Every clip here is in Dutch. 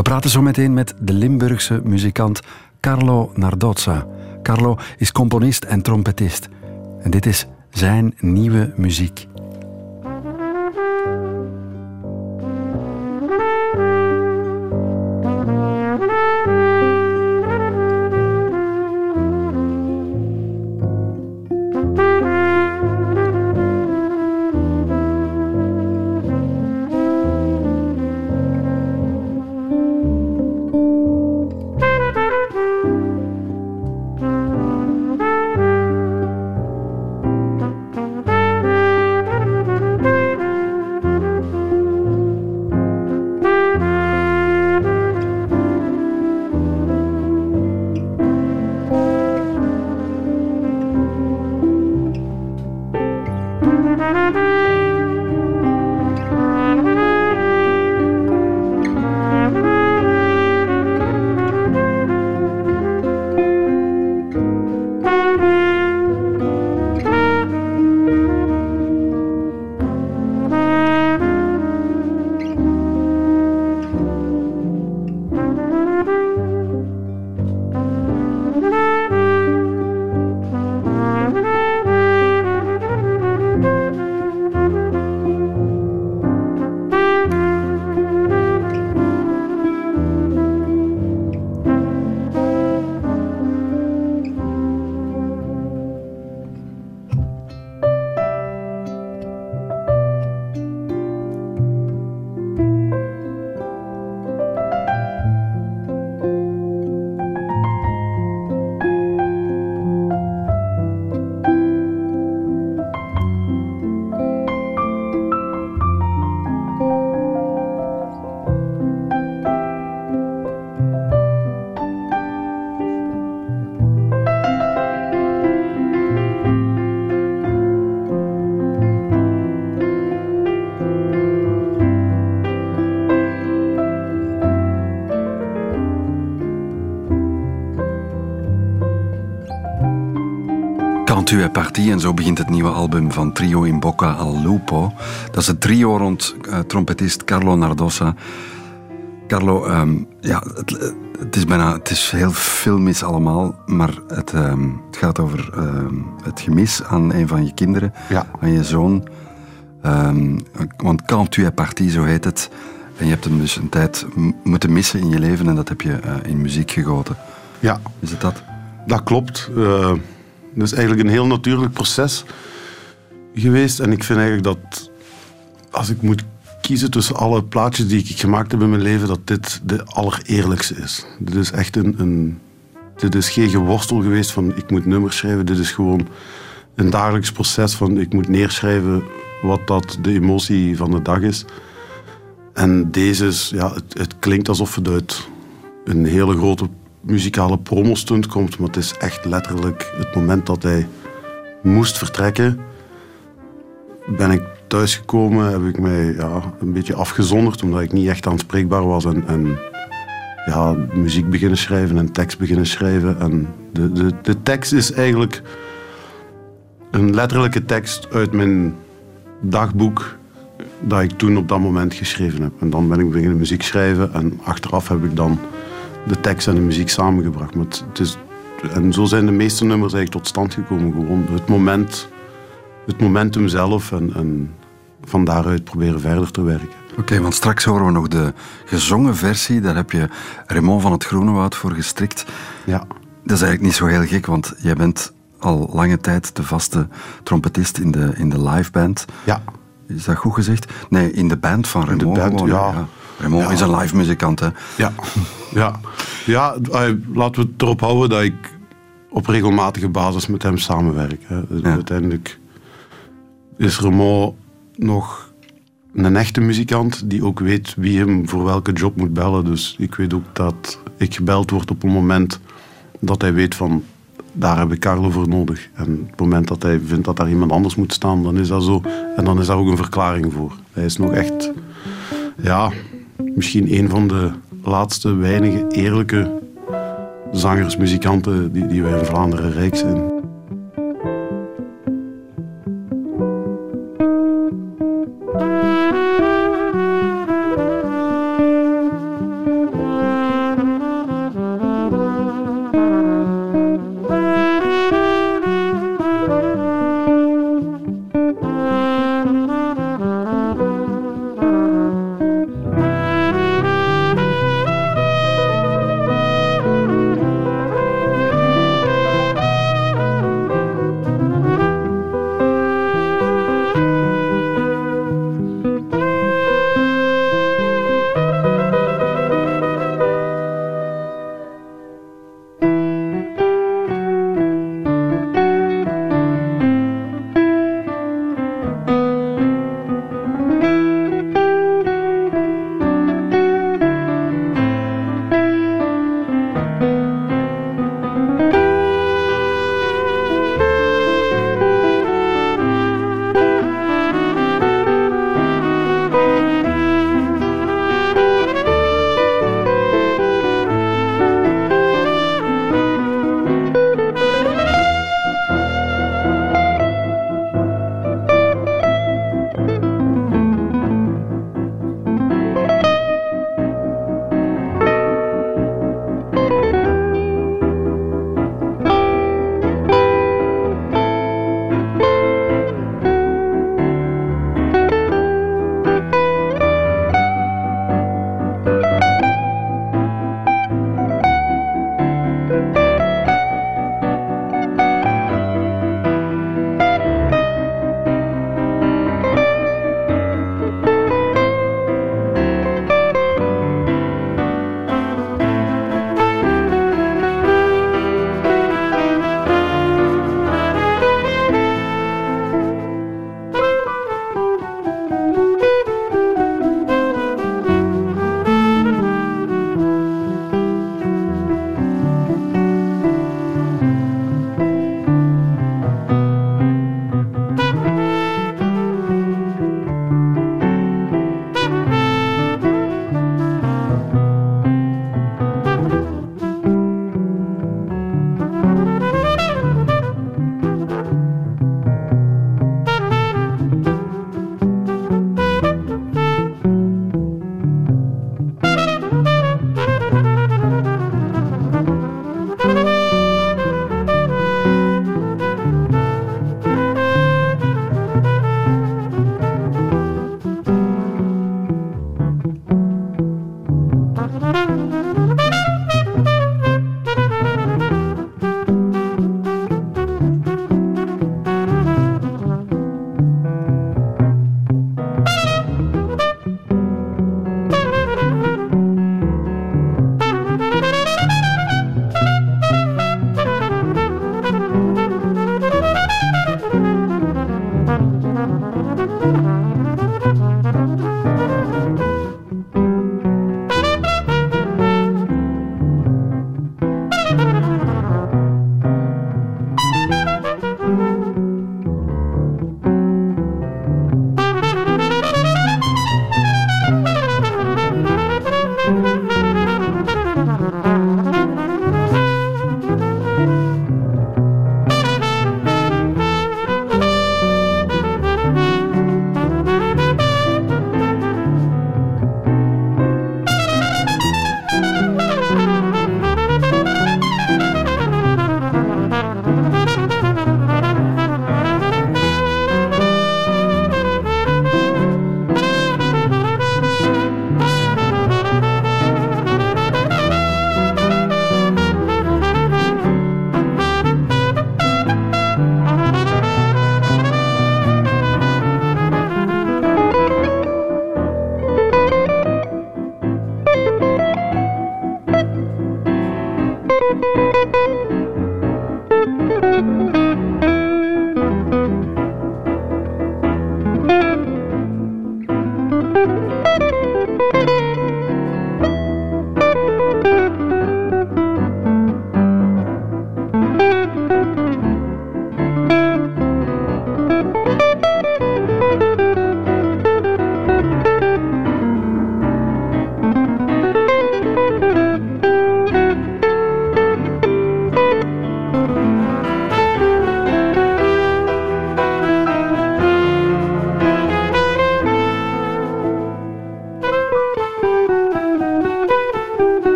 We praten zo meteen met de Limburgse muzikant Carlo Nardozza. Carlo is componist en trompetist. En dit is zijn nieuwe muziek. Tu es parti en zo begint het nieuwe album van Trio in Bocca al Lupo. Dat is het trio rond trompetist Carlo Nardozza. Carlo, het is heel filmisch allemaal, maar het gaat over het gemis aan een van je kinderen, aan je zoon. Want Quand tu es parti, zo heet het. En je hebt hem dus een tijd moeten missen in je leven en dat heb je in muziek gegoten. Ja. Is het dat? Dat klopt. Dat is eigenlijk een heel natuurlijk proces geweest. En ik vind eigenlijk dat, als ik moet kiezen tussen alle plaatjes die ik gemaakt heb in mijn leven, dat dit de allereerlijkste is. Dit is echt dit is geen geworstel geweest van ik moet nummers schrijven. Dit is gewoon een dagelijks proces van ik moet neerschrijven wat dat de emotie van de dag is. En deze is, het klinkt alsof het uit een hele grote muzikale promostunt komt, maar het is echt letterlijk het moment dat hij moest vertrekken. Ben ik thuisgekomen, heb ik mij een beetje afgezonderd, omdat ik niet echt aanspreekbaar was en muziek beginnen schrijven en tekst beginnen schrijven. En de tekst is eigenlijk een letterlijke tekst uit mijn dagboek dat ik toen op dat moment geschreven heb. En dan ben ik beginnen muziek schrijven en achteraf heb ik dan de tekst en de muziek samengebracht. Maar en zo zijn de meeste nummers eigenlijk tot stand gekomen. Gewoon het momentum zelf en van daaruit proberen verder te werken. Oké, want straks horen we nog de gezongen versie. Daar heb je Raymond van het Groenewoud voor gestrikt. Ja. Dat is eigenlijk niet zo heel gek, want jij bent al lange tijd de vaste trompetist in de liveband. Ja. Is dat goed gezegd? Nee, in de band van Raymond. In de band, gewoon, ja. Raymond is een live muzikant, hè? Ja, laten we het erop houden dat ik op regelmatige basis met hem samenwerk. Hè. Ja. Uiteindelijk is Raymond nog een echte muzikant die ook weet wie hem voor welke job moet bellen. Dus ik weet ook dat ik gebeld word op een moment dat hij weet van daar heb ik Carlo voor nodig. En op het moment dat hij vindt dat daar iemand anders moet staan, dan is dat zo. En dan is daar ook een verklaring voor. Hij is nog echt, misschien een van de laatste weinige eerlijke zangers, muzikanten die wij in Vlaanderen rijk zijn.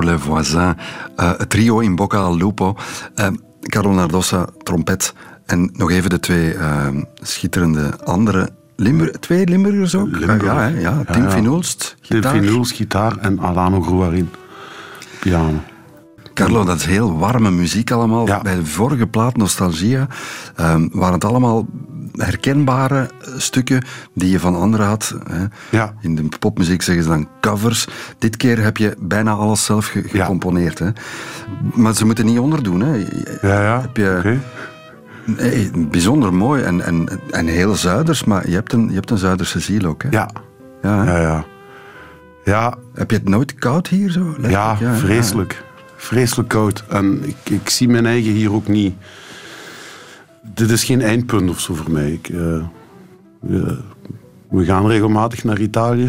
les voisins. Het trio in Bocca al Lupo. Carlo Nardosa, trompet. En nog even de twee schitterende andere twee Limburgers ook? Tim Finulst, gitaar. Tim Finulst, gitaar en Alano Gruarin, piano. Carlo, dat is heel warme muziek allemaal. Ja. Bij de vorige plaat, Nostalgia, waren het allemaal herkenbare stukken die je van anderen had. Hè. Ja. In de popmuziek zeggen ze dan covers. Dit keer heb je bijna alles zelf gecomponeerd. Hè. Maar ze moeten niet onderdoen. Hè. Heb je... Okay. Nee, bijzonder mooi en heel Zuiders, maar je hebt een Zuiderse ziel ook. Hè? Ja. Heb je het nooit koud hier zo? Ja, vreselijk. Ja. Vreselijk koud. En ik zie mijn eigen hier ook niet. Dit is geen eindpunt of zo voor mij. We gaan regelmatig naar Italië.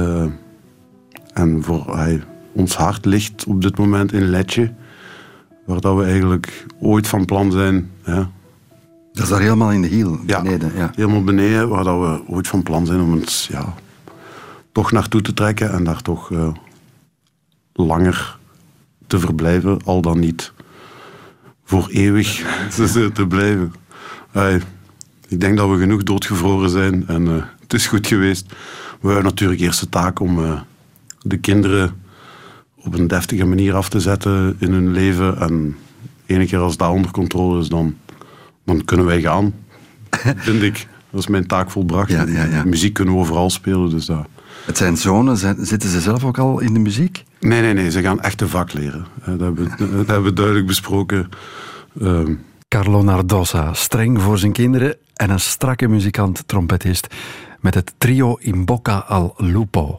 En ons hart ligt op dit moment in Lecce, waar dat we eigenlijk ooit van plan zijn. Ja. Dat is daar helemaal in de hiel, beneden. Ja, helemaal beneden, waar dat we ooit van plan zijn om het toch naartoe te trekken en daar toch langer te verblijven, al dan niet voor eeuwig te blijven. Ik denk dat we genoeg doodgevroren zijn en het is goed geweest. We hebben natuurlijk eerst de taak om de kinderen op een deftige manier af te zetten in hun leven. En ene keer als dat onder controle is, dan kunnen wij gaan, vind ik. Dat is mijn taak volbracht. Ja. Muziek kunnen we overal spelen. Dus dat. Het zijn zonen, zitten ze zelf ook al in de muziek? Nee, ze gaan echt een vak leren. Dat hebben we duidelijk besproken. Carlo Nardosa, streng voor zijn kinderen en een strakke muzikant, trompetist, met het trio in Bocca al Lupo.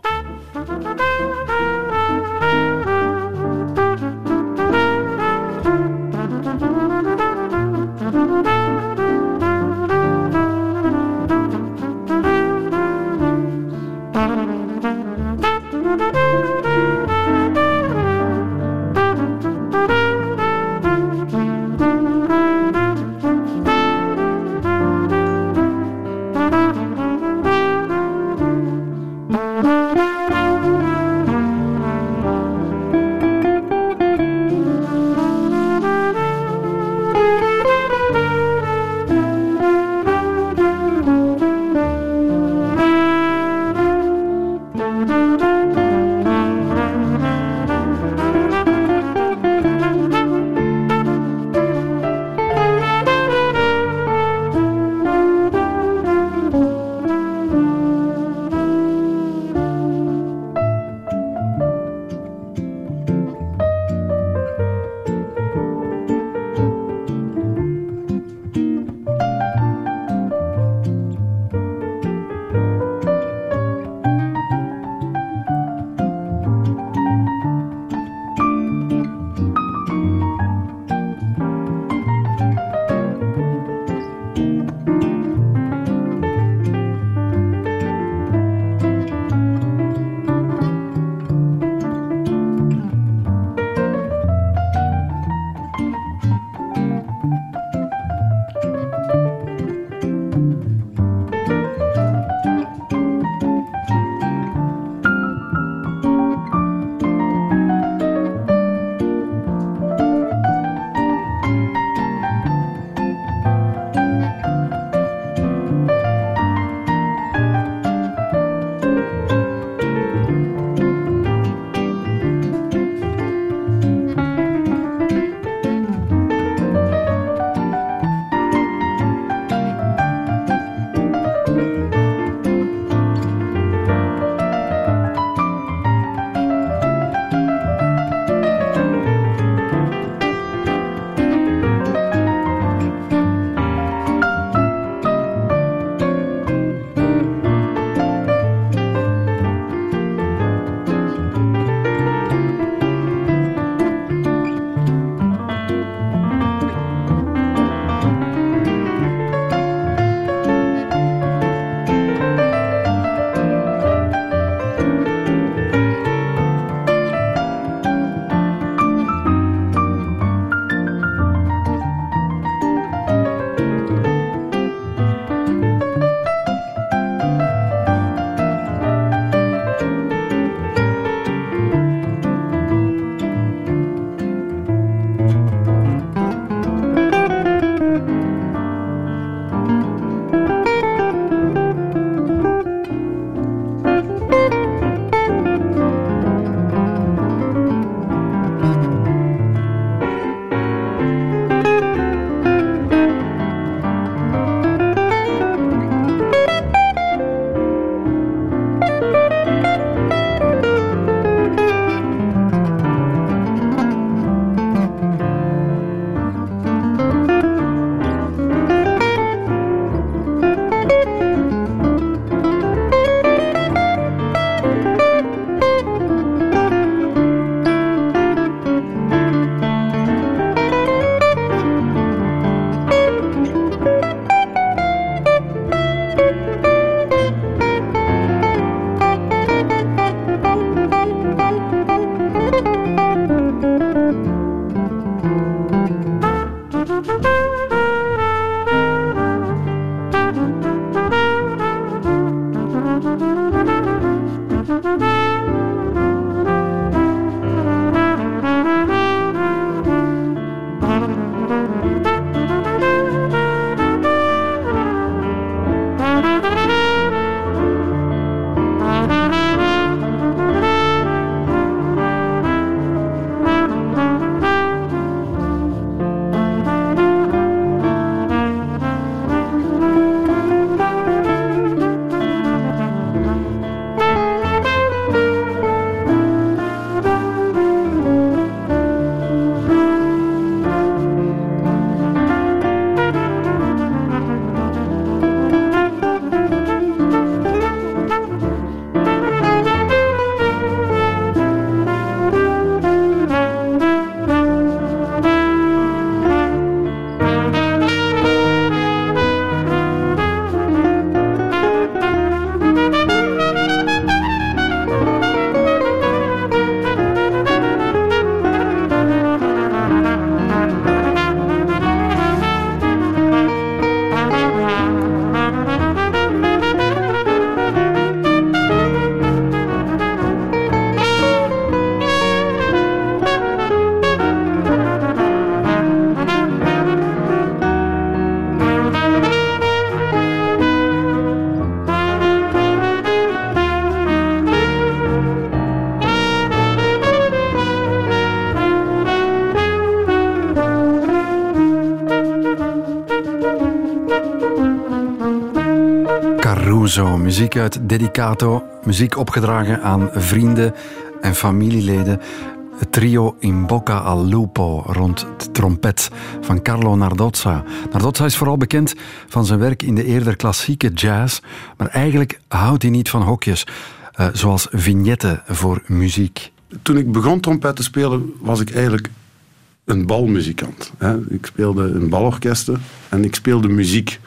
Caruso, muziek uit Dedicato, muziek opgedragen aan vrienden en familieleden. Het trio In Bocca al Lupo rond de trompet van Carlo Nardozza. Nardozza is vooral bekend van zijn werk in de eerder klassieke jazz, maar eigenlijk houdt hij niet van hokjes, zoals vignetten voor muziek. Toen ik begon trompet te spelen, was ik eigenlijk een balmuzikant. Ik speelde in balorkesten en ik speelde muziek.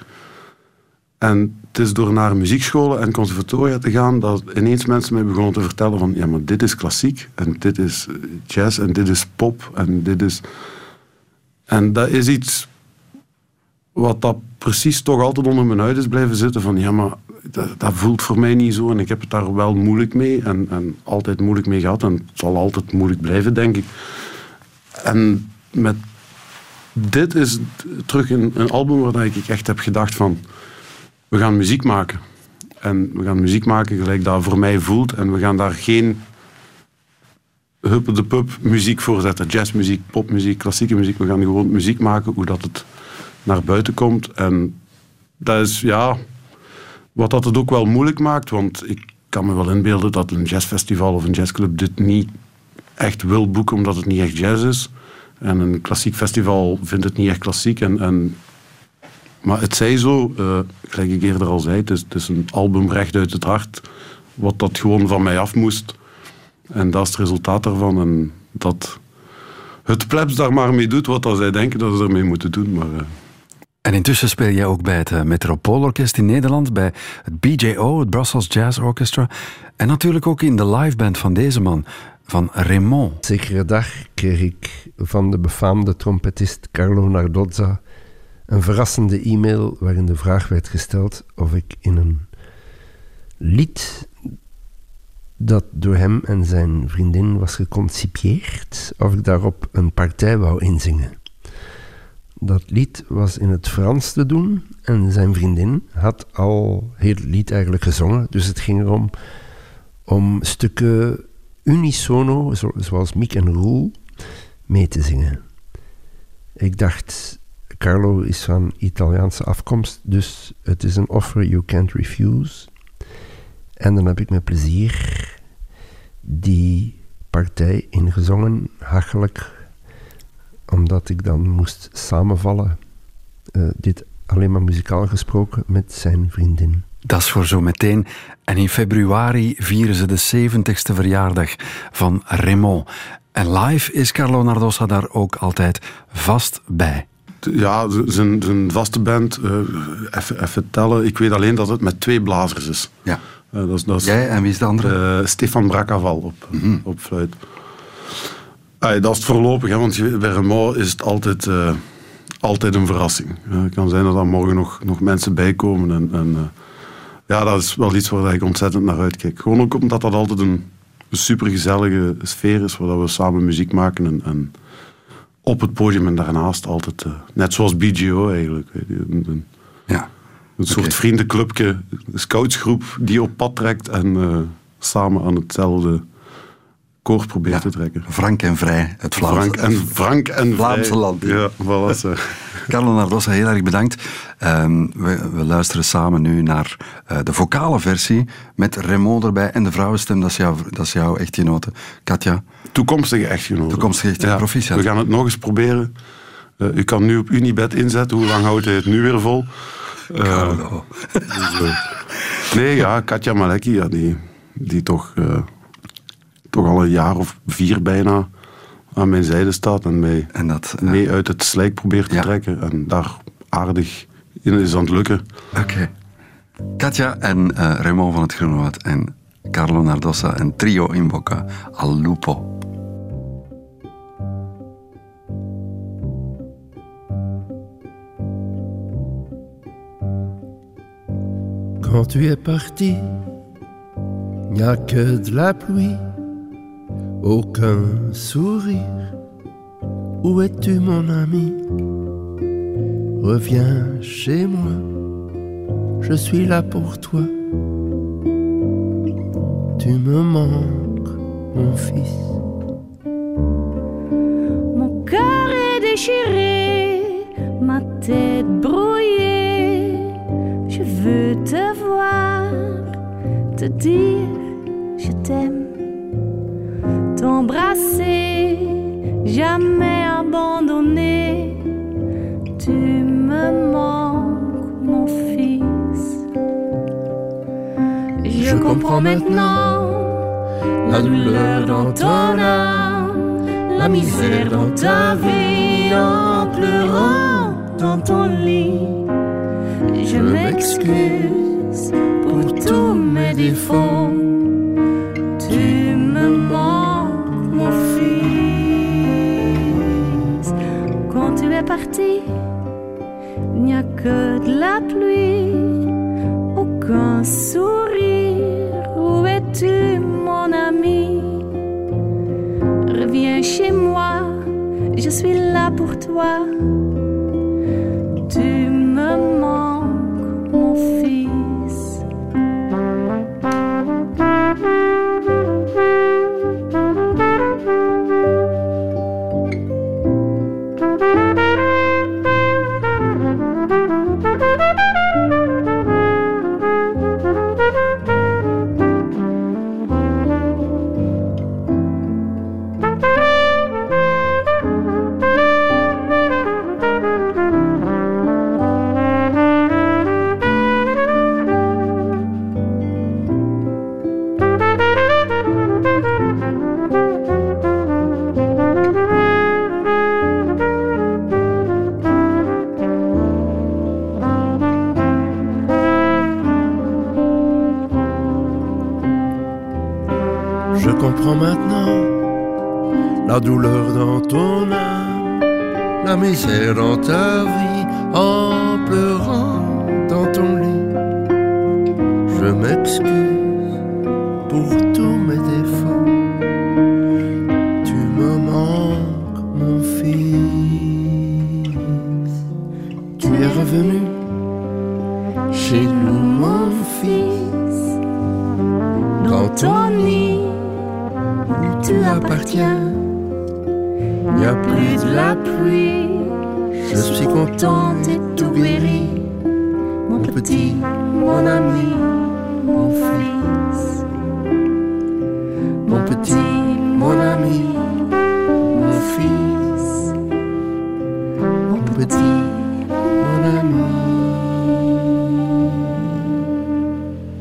En het is door naar muziekscholen en conservatoria te gaan dat ineens mensen mij begonnen te vertellen van ja, maar dit is klassiek en dit is jazz en dit is pop en dit is... En dat is iets wat dat precies toch altijd onder mijn huid is blijven zitten van ja, maar dat voelt voor mij niet zo en ik heb het daar wel moeilijk mee en altijd moeilijk mee gehad en het zal altijd moeilijk blijven, denk ik. En met dit is terug een album waar ik echt heb gedacht van we gaan muziek maken. En we gaan muziek maken gelijk dat voor mij voelt. En we gaan daar geen huppe-de-pup muziek voor zetten. Jazzmuziek, popmuziek, klassieke muziek. We gaan gewoon muziek maken hoe dat het naar buiten komt. En dat is, ja, wat dat het ook wel moeilijk maakt. Want ik kan me wel inbeelden dat een jazzfestival of een jazzclub dit niet echt wil boeken, omdat het niet echt jazz is. En een klassiek festival vindt het niet echt klassiek. Maar het zij zo, gelijk ik eerder al zei, het is een album recht uit het hart, wat dat gewoon van mij af moest. En dat is het resultaat daarvan. En dat het plebs daar maar mee doet wat zij denken dat ze ermee moeten doen. Maar, En intussen speel jij ook bij het Metropoolorkest in Nederland, bij het BJO, het Brussels Jazz Orchestra, en natuurlijk ook in de liveband van deze man, van Raymond. Zekere dag kreeg ik van de befaamde trompetist Carlo Nardozza een verrassende e-mail waarin de vraag werd gesteld of ik in een lied dat door hem en zijn vriendin was geconcipieerd, of ik daarop een partij wou inzingen. Dat lied was in het Frans te doen en zijn vriendin had al heel het lied eigenlijk gezongen, dus het ging erom om stukken unisono, zoals Miek en Roel, mee te zingen. Ik dacht, Carlo is van Italiaanse afkomst, dus het is een offer you can't refuse. En dan heb ik met plezier die partij ingezongen, hachelijk, omdat ik dan moest samenvallen. Dit alleen maar muzikaal gesproken met zijn vriendin. Dat is voor zo meteen. En in februari vieren ze de 70ste verjaardag van Raymond. En live is Carlo Nardozza daar ook altijd vast bij. Ja, zijn vaste band, even tellen. Ik weet alleen dat het met 2 blazers is. Ja. Dat is jij en wie is de andere? Stefan Bracaval op fluit. Dat is het voorlopig, hè, want bij Raymond is het altijd een verrassing. Het kan zijn dat er morgen nog mensen bijkomen. Ja, dat is wel iets waar ik ontzettend naar uitkijk. Gewoon ook omdat dat altijd een supergezellige sfeer is, waar we samen muziek maken en op het podium en daarnaast altijd, net zoals BJO eigenlijk. Een soort vriendenclubje, een scoutsgroep die op pad trekt en samen aan hetzelfde koord probeert te trekken. Frank en vrij, het Vlaamse land. Ja, voilà. Carlo Nardozza, heel erg bedankt. We luisteren samen nu naar de vocale versie met Raymond erbij en de vrouwenstem, dat is jouw echtgenote, Katja. Toekomstige echtgenote. Proficiat. We gaan het nog eens proberen. U kan nu op Unibet inzetten. Hoe lang houdt hij het nu weer vol? Nee, ja, Katja Malecki, ja, die toch al een jaar of 4 bijna aan mijn zijde staat en mij mee uit het slijk probeert te trekken. En daar aardig in is aan het lukken. Oké. Katja en Raymond van het Groenewoud en Carlo Nardozza en trio In Bocca al Lupo. Quand tu es parti, il n'y a que de la pluie, aucun sourire. Où es-tu, mon ami? Reviens chez moi, je suis là pour toi. Tu me manques, mon fils. Mon cœur est déchiré, ma tête brouillée. Je veux te voir. te dire je t'aime, t'embrasser, jamais abandonner. Tu me manques, mon fils. Je comprends maintenant la douleur dans ton âme, la misère dans ta vie, en pleurant dans ton lit. Je m'excuse pour tous mes défauts. Tu me manques, mon fils. Quand tu es parti, il n'y a que de la pluie, aucun sourire. Où es-tu, mon ami? Reviens chez moi, je suis là pour toi. Tu me manques, mon fils. Je comprends maintenant la douleur dans ton âme, la misère dans ta vie, en pleurant dans ton lit. Je m'excuse pour tous mes défauts. Tu me manques, mon fils. Tu es revenu chez nous, mon fils, dans ton lit où tu appartiens. Il n'y a plus de la pluie, je suis contente et tout guéri. Mon petit, mon ami, mon fils. Mon petit, mon ami, mon fils. Mon petit, mon ami.